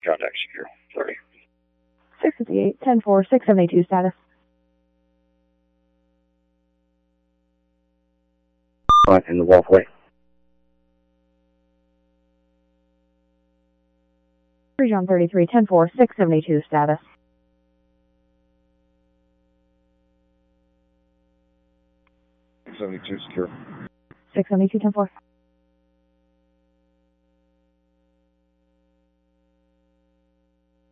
Contact secure. Sorry. 658, 10-4, 672 status. In the walkway. Region 33, 10-4, 672 status. Seventy-two secure. 672, 10-4.